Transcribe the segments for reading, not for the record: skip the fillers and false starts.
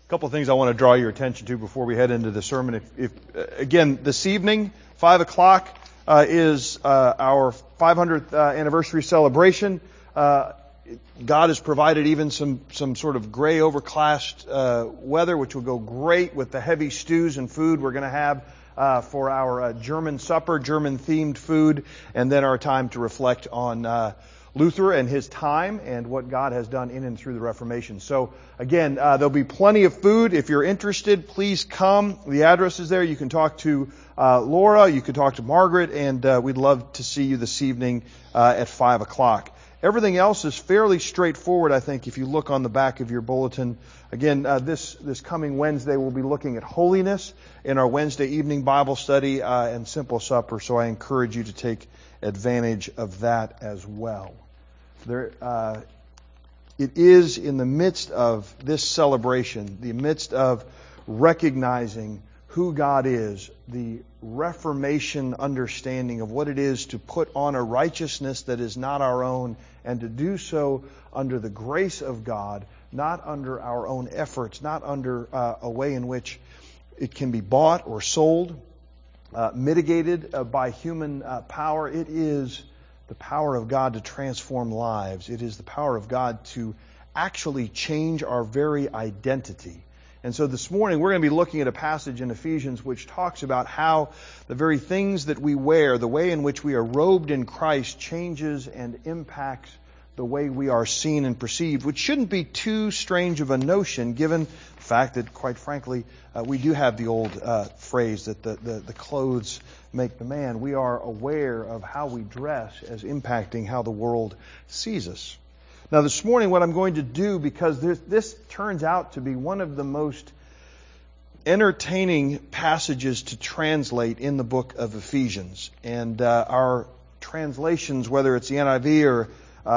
A couple of things I want to draw your attention to before we head into the sermon. Again, this evening, 5 o'clock, is our 500th anniversary celebration. God has provided even some sort of gray overcast weather, which will go great with the heavy stews and food we're going to have for our German supper, German-themed food, and then our time to reflect on Luther and his time and what God has done in and through the Reformation. So again, there'll be plenty of food. If you're interested, please come. The address is there. You can talk to Laura. You can talk to Margaret, and we'd love to see you this evening at 5 o'clock. Everything else is fairly straightforward, I think, if you look on the back of your bulletin. Again, this coming Wednesday, we'll be looking at holiness in our Wednesday evening Bible study and simple supper, so I encourage you to take advantage of that as well. It is in the midst of this celebration, the midst of recognizing who God is, the Reformation understanding of what it is to put on a righteousness that is not our own, and to do so under the grace of God, not under our own efforts, not under a way in which it can be bought or sold, mitigated by human power. It is the power of God to transform lives. It is the power of God to actually change our very identity. And so this morning we're going to be looking at a passage in Ephesians which talks about how the very things that we wear, the way in which we are robed in Christ, changes and impacts the way we are seen and perceived, which shouldn't be too strange of a notion given the fact that, quite frankly, we do have the old phrase that the clothes make the man. We are aware of how we dress as impacting how the world sees us. Now, this morning, what I'm going to do, because this turns out to be one of the most entertaining passages to translate in the book of Ephesians, and our translations, whether it's the NIV or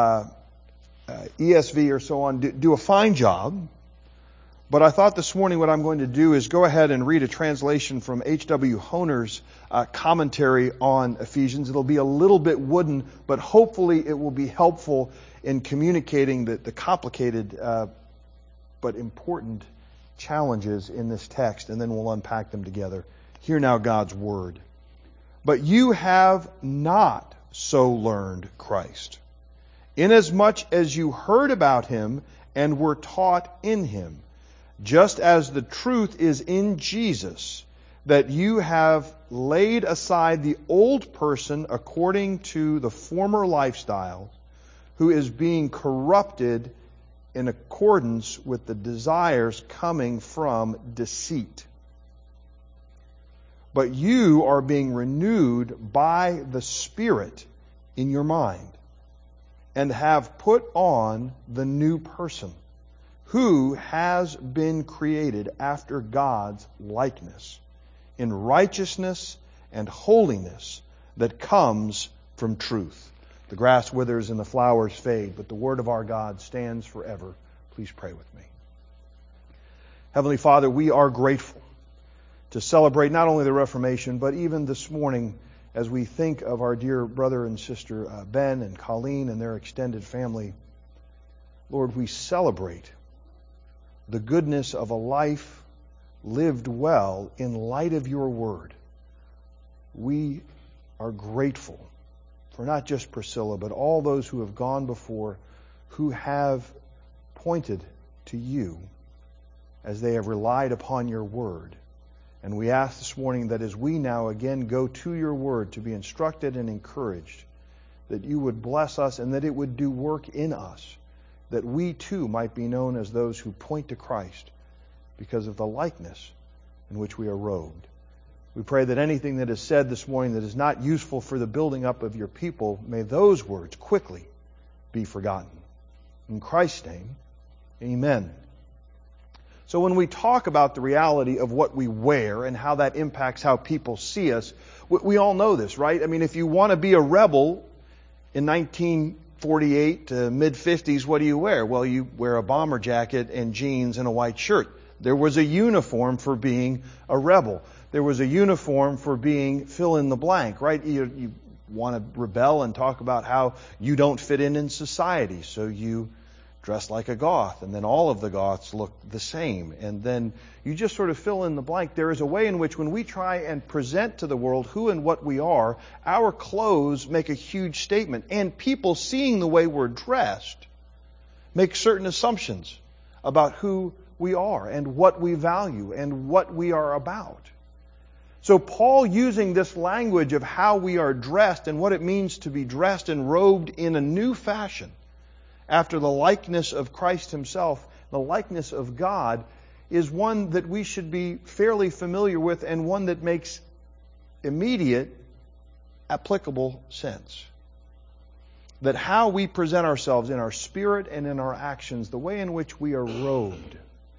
ESV or so on, do a fine job. But I thought this morning what I'm going to do is go ahead and read a translation from H.W. Honer's commentary on Ephesians. It'll be a little bit wooden, but hopefully it will be helpful in communicating the complicated but important challenges in this text, and then we'll unpack them together. Hear now God's Word. But you have not so learned Christ, inasmuch as you heard about Him and were taught in Him, just as the truth is in Jesus, that you have laid aside the old person according to the former lifestyle, who is being corrupted in accordance with the desires coming from deceit. But you are being renewed by the Spirit in your mind, and have put on the new person, who has been created after God's likeness, in righteousness and holiness that comes from truth. The grass withers and the flowers fade, but the word of our God stands forever. Please pray with me. Heavenly Father, we are grateful to celebrate not only the Reformation, but even this morning as we think of our dear brother and sister Ben and Colleen and their extended family. Lord, we celebrate the goodness of a life lived well in light of your word. We are grateful for not just Priscilla, but all those who have gone before, who have pointed to you as they have relied upon your word. And we ask this morning that as we now again go to your word to be instructed and encouraged, that you would bless us and that it would do work in us, that we too might be known as those who point to Christ because of the likeness in which we are robed. We pray that anything that is said this morning that is not useful for the building up of your people, may those words quickly be forgotten. In Christ's name, amen. So when we talk about the reality of what we wear and how that impacts how people see us, we all know this, right? I mean, if you want to be a rebel in 1948 to mid-50s, what do you wear? Well, you wear a bomber jacket and jeans and a white shirt. There was a uniform for being a rebel. There was a uniform for being fill in the blank, right? You want to rebel and talk about how you don't fit in society, so you dressed like a Goth, and then all of the Goths look the same. And then you just sort of fill in the blank. There is a way in which when we try and present to the world who and what we are, our clothes make a huge statement. And people seeing the way we're dressed make certain assumptions about who we are and what we value and what we are about. So Paul, using this language of how we are dressed and what it means to be dressed and robed in a new fashion, after the likeness of Christ Himself, the likeness of God, is one that we should be fairly familiar with and one that makes immediate, applicable sense. That how we present ourselves in our spirit and in our actions, the way in which we are robed,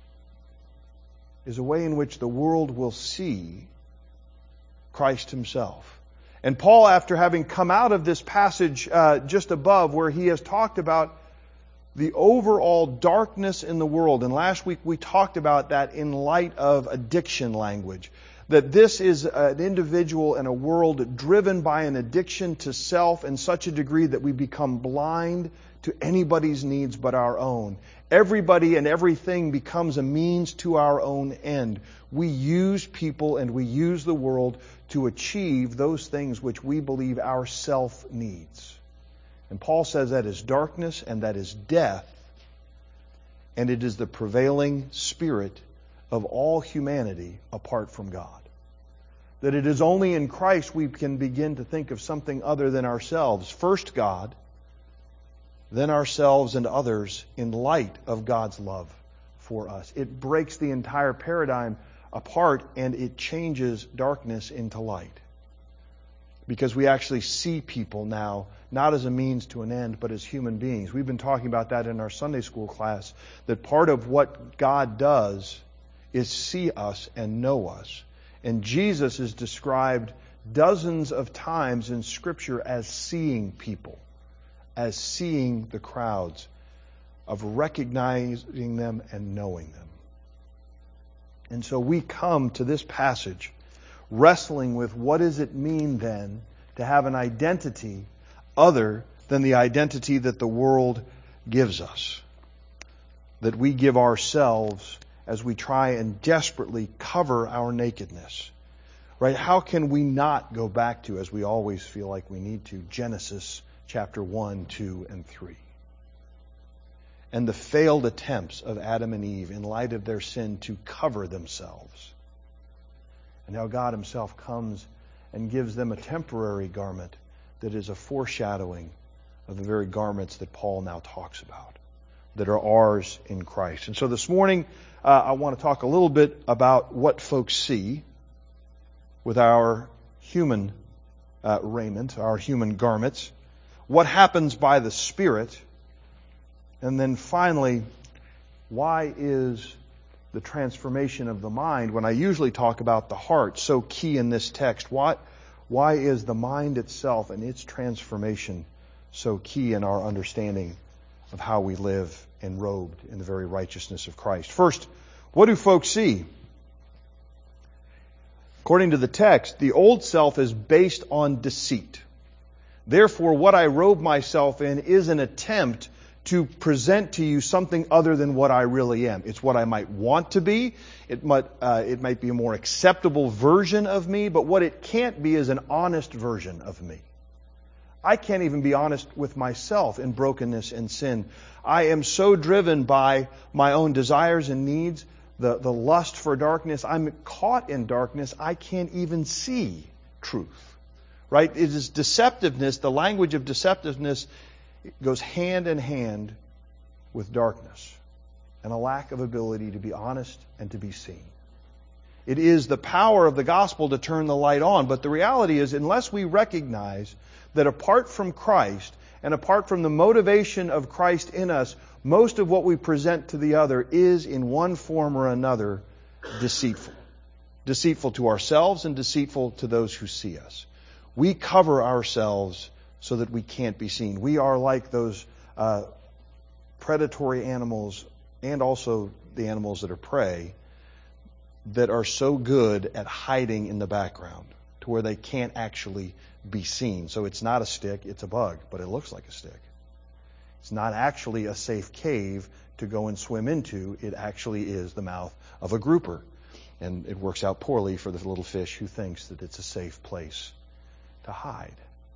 is a way in which the world will see Christ Himself. And Paul, after having come out of this passage just above where he has talked about the overall darkness in the world, and last week we talked about that in light of addiction language, that this is an individual and a world driven by an addiction to self in such a degree that we become blind to anybody's needs but our own. Everybody and everything becomes a means to our own end. We use people and we use the world to achieve those things which we believe our self needs. And Paul says that is darkness and that is death, and it is the prevailing spirit of all humanity apart from God. That it is only in Christ we can begin to think of something other than ourselves. First God, then ourselves and others in light of God's love for us. It breaks the entire paradigm apart and it changes darkness into light. Because we actually see people now not as a means to an end, but as human beings. We've been talking about that in our Sunday school class, that part of what God does is see us and know us. And Jesus is described dozens of times in Scripture as seeing people, as seeing the crowds, of recognizing them and knowing them. And so we come to this passage wrestling with what does it mean then to have an identity other than the identity that the world gives us. That we give ourselves as we try and desperately cover our nakedness. Right? How can we not go back to, as we always feel like we need to, Genesis chapter 1, 2, and 3? And the failed attempts of Adam and Eve in light of their sin to cover themselves. And how God Himself comes and gives them a temporary garment that is a foreshadowing of the very garments that Paul now talks about, that are ours in Christ. And so this morning, I want to talk a little bit about what folks see with our human raiment, our human garments, what happens by the Spirit, and then finally, why is the transformation of the mind, when I usually talk about the heart, so key in this text? Why is the mind itself and its transformation so key in our understanding of how we live enrobed in the very righteousness of Christ? First, what do folks see? According to the text, the old self is based on deceit. Therefore, what I robe myself in is an attempt to present to you something other than what I really am. It's what I might want to be. It might be a more acceptable version of me, but what it can't be is an honest version of me. I can't even be honest with myself in brokenness and sin. I am so driven by my own desires and needs, the lust for darkness. I'm caught in darkness. I can't even see truth. Right? It is deceptiveness. The language of deceptiveness goes hand in hand with darkness and a lack of ability to be honest and to be seen. It is the power of the gospel to turn the light on, but the reality is, unless we recognize that apart from Christ and apart from the motivation of Christ in us, most of what we present to the other is in one form or another deceitful. Deceitful to ourselves and deceitful to those who see us. We cover ourselves so that we can't be seen. We are like those predatory animals and also the animals that are prey that are so good at hiding in the background to where they can't actually be seen. So it's not a stick, it's a bug, but it looks like a stick. It's not actually a safe cave to go and swim into. It actually is the mouth of a grouper. And it works out poorly for the little fish who thinks that it's a safe place to hide.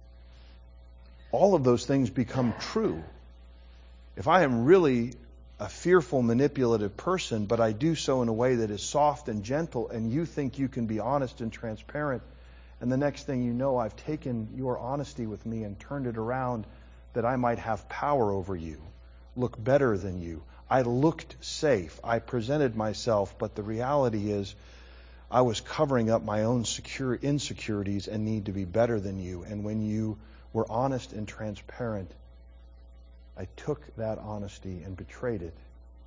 All of those things become true. If I am really a fearful, manipulative person, but I do so in a way that is soft and gentle, and you think you can be honest and transparent, and the next thing you know, I've taken your honesty with me and turned it around that I might have power over you, look better than you. I looked safe. I presented myself, but the reality is I was covering up my own insecurities and need to be better than you. And when you were honest and transparent, I took that honesty and betrayed it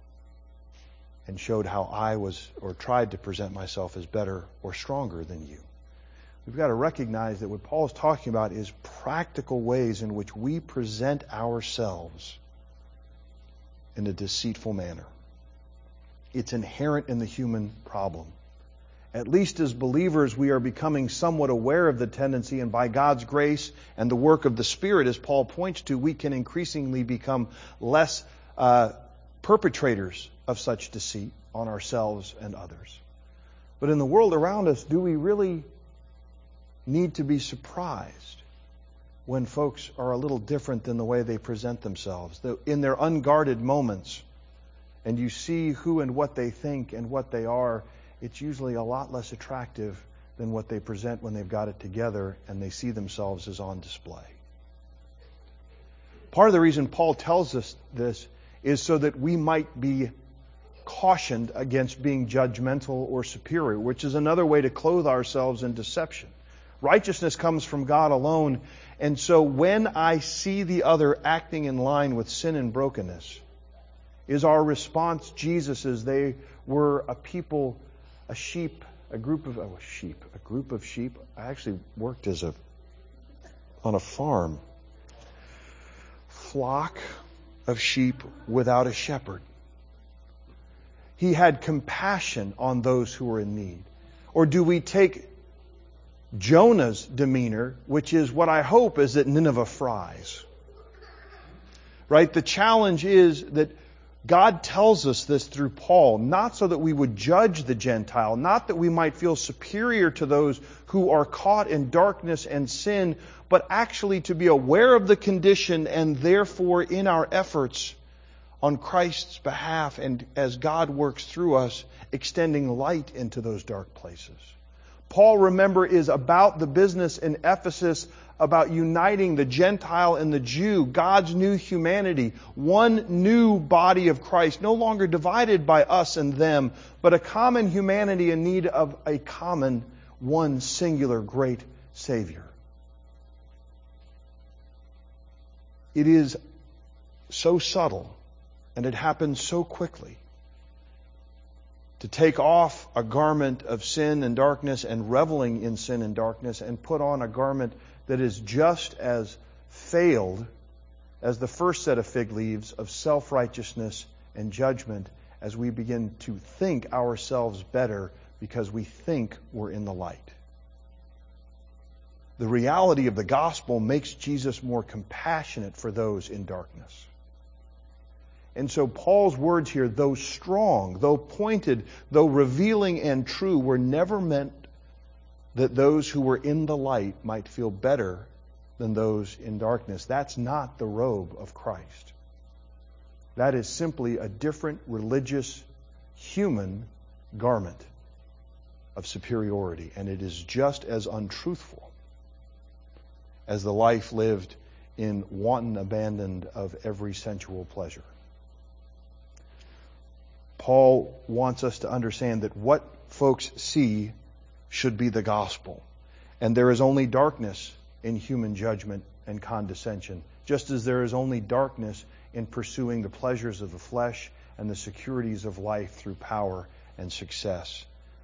and showed how I was, or tried to present myself as better or stronger than you. We've got to recognize that what Paul's talking about is practical ways in which we present ourselves in a deceitful manner. It's inherent in the human problem. At least as believers, we are becoming somewhat aware of the tendency, and by God's grace and the work of the Spirit, as Paul points to, we can increasingly become less perpetrators of such deceit on ourselves and others. But in the world around us, do we really need to be surprised when folks are a little different than the way they present themselves? In their unguarded moments, and you see who and what they think and what they are, it's usually a lot less attractive than what they present when they've got it together and they see themselves as on display. Part of the reason Paul tells us this is so that we might be cautioned against being judgmental or superior, which is another way to clothe ourselves in deception. Righteousness comes from God alone, and so when I see the other acting in line with sin and brokenness, is our response Jesus' they were a people, a sheep, a group of sheep. I actually worked on a farm. Flock of sheep without a shepherd. He had compassion on those who were in need. Or do we take Jonah's demeanor, which is what I hope is that Nineveh fries? Right? The challenge is that God tells us this through Paul, not so that we would judge the Gentile, not that we might feel superior to those who are caught in darkness and sin, but actually to be aware of the condition and therefore in our efforts on Christ's behalf and as God works through us, extending light into those dark places. Paul, remember, is about the business in Ephesus about uniting the Gentile and the Jew, God's new humanity, one new body of Christ, no longer divided by us and them, but a common humanity in need of a common, one singular great Savior. It is so subtle, and it happens so quickly, to take off a garment of sin and darkness and reveling in sin and darkness and put on a garment that is just as failed as the first set of fig leaves of self-righteousness and judgment as we begin to think ourselves better because we think we're in the light. The reality of the gospel makes Jesus more compassionate for those in darkness. And so Paul's words here, though strong, though pointed, though revealing and true, were never meant that those who were in the light might feel better than those in darkness. That's not the robe of Christ. That is simply a different religious, human garment of superiority. And it is just as untruthful as the life lived in wanton abandon of every sensual pleasure. Paul wants us to understand that what folks see should be the gospel. And there is only darkness in human judgment and condescension, just as there is only darkness in pursuing the pleasures of the flesh and the securities of life through power and success.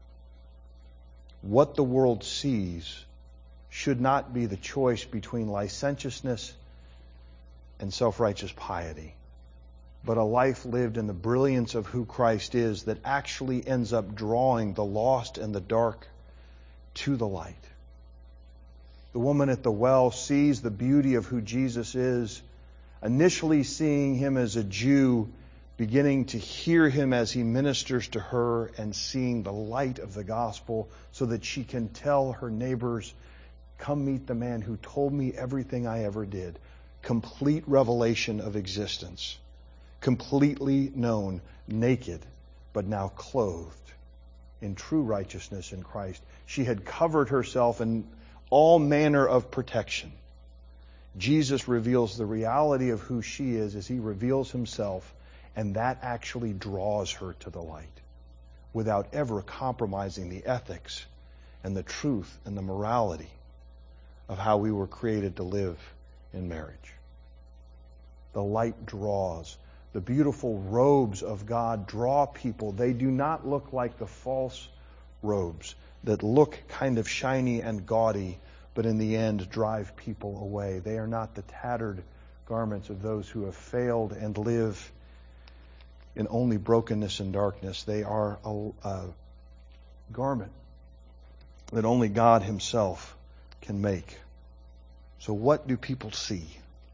What the world sees should not be the choice between licentiousness and self-righteous piety, but a life lived in the brilliance of who Christ is that actually ends up drawing the lost and the dark to the light. The woman at the well sees the beauty of who Jesus is initially seeing him as a Jew, beginning to hear him as he ministers to her and seeing the light of the gospel so that she can tell her neighbors, come meet the man who told me everything I ever did. Complete revelation of existence. Completely known, naked, but now clothed in true righteousness in Christ. She had covered herself in all manner of protection. Jesus reveals the reality of who she is as he reveals himself, and that actually draws her to the light without ever compromising the ethics and the truth and the morality of how we were created to live in marriage. The light draws. The beautiful robes of God draw people. They do not look like the false robes that look kind of shiny and gaudy, but in the end drive people away. They are not the tattered garments of those who have failed and live in only brokenness and darkness. They are a garment that only God himself can make. So what do people see?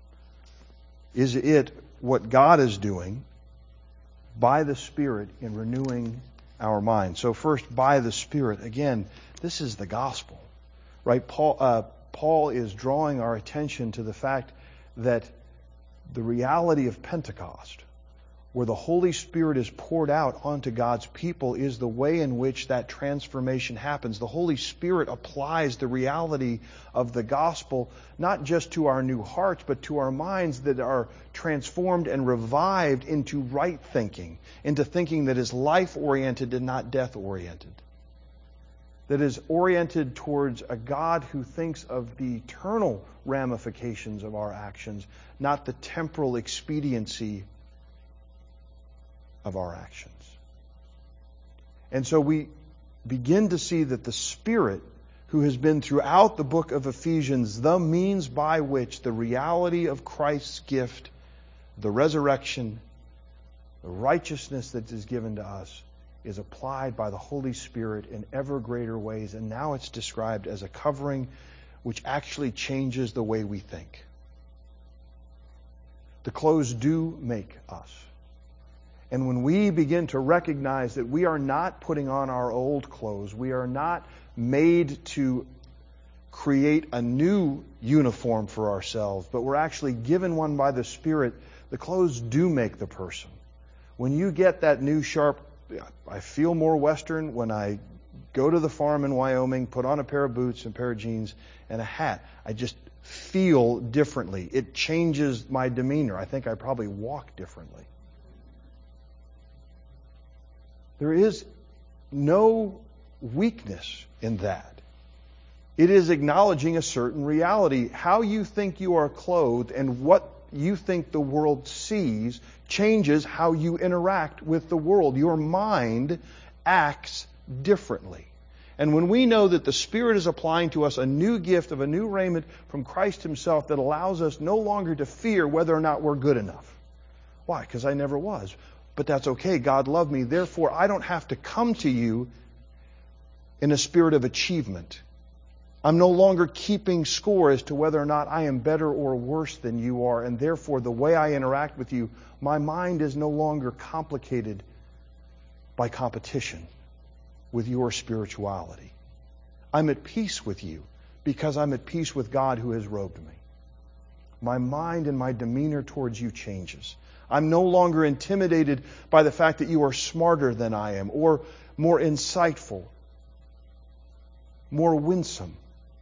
Is it what God is doing by the Spirit in renewing our minds? So first, by the Spirit. Again, this is the gospel, right? Paul is drawing our attention to the fact that the reality of Pentecost, where the Holy Spirit is poured out onto God's people, is the way in which that transformation happens. The Holy Spirit applies the reality of the gospel not just to our new hearts, but to our minds that are transformed and revived into right thinking, into thinking that is life-oriented and not death-oriented, that is oriented towards a God who thinks of the eternal ramifications of our actions, not the temporal expediency of our actions. And so we begin to see that the Spirit, who has been throughout the book of Ephesians the means by which the reality of Christ's gift, the resurrection, the righteousness that is given to us, is applied by the Holy Spirit in ever greater ways. And now it's described as a covering which actually changes the way we think. The clothes do make us. And when we begin to recognize that we are not putting on our old clothes, we are not made to create a new uniform for ourselves, but we're actually given one by the Spirit, the clothes do make the person. When you get that new sharp, I feel more Western when I go to the farm in Wyoming, put on a pair of boots and a pair of jeans and a hat. I just feel differently. It changes my demeanor. I think I probably walk differently. There is no weakness in that. It is acknowledging a certain reality. How you think you are clothed and what you think the world sees changes how you interact with the world. Your mind acts differently. And when we know that the Spirit is applying to us a new gift of a new raiment from Christ himself that allows us no longer to fear whether or not we're good enough. Why? Because I never was. But that's okay. God loved me. Therefore, I don't have to come to you in a spirit of achievement. I'm no longer keeping score as to whether or not I am better or worse than you are. And therefore, the way I interact with you, my mind is no longer complicated by competition with your spirituality. I'm at peace with you because I'm at peace with God who has robed me. My mind and my demeanor towards you changes. I'm no longer intimidated by the fact that you are smarter than I am, or more insightful, more winsome,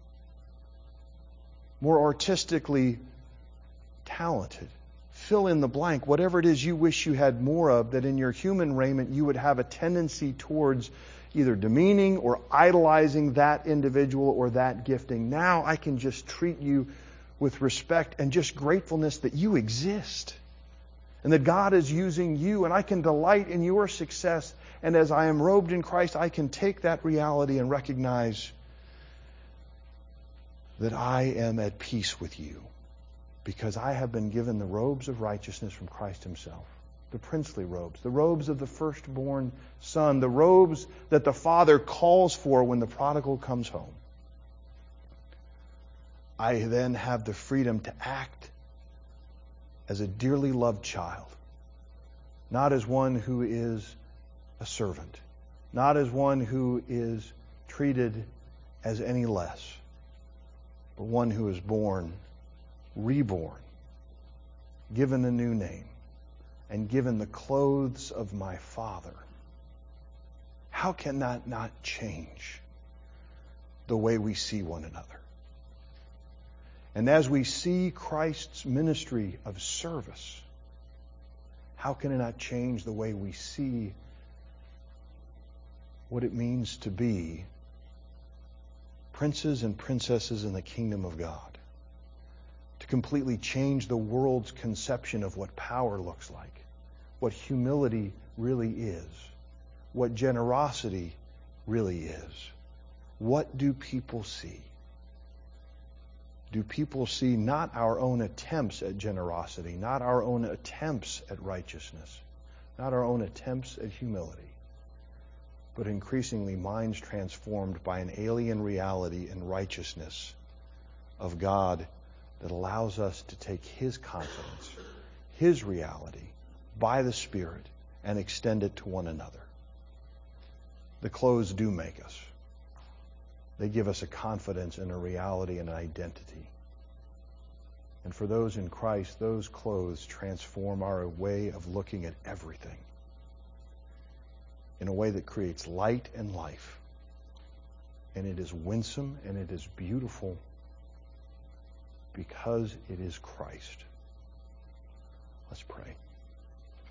more artistically talented. Fill in the blank, whatever it is you wish you had more of, that in your human raiment you would have a tendency towards either demeaning or idolizing that individual or that gifting. Now I can just treat you with respect and just gratefulness that you exist. And that God is using you, and I can delight in your success. And as I am robed in Christ, I can take that reality and recognize that I am at peace with you because I have been given the robes of righteousness from Christ himself, the princely robes, the robes of the firstborn son, the robes that the Father calls for when the prodigal comes home. I then have the freedom to act as a dearly loved child, not as one who is a servant, not as one who is treated as any less, but one who is born, reborn, given a new name, and given the clothes of my Father. How can that not change the way we see one another? And as we see Christ's ministry of service, how can it not change the way we see what it means to be princes and princesses in the kingdom of God? To completely change the world's conception of what power looks like, what humility really is, what generosity really is. What do people see? Do people see not our own attempts at generosity, not our own attempts at righteousness, not our own attempts at humility, but increasingly minds transformed by an alien reality and righteousness of God that allows us to take His confidence, His reality, by the Spirit and extend it to one another? The clothes do make us. They give us a confidence and a reality and an identity. And for those in Christ, those clothes transform our way of looking at everything in a way that creates light and life. And it is winsome and it is beautiful because it is Christ. Let's pray.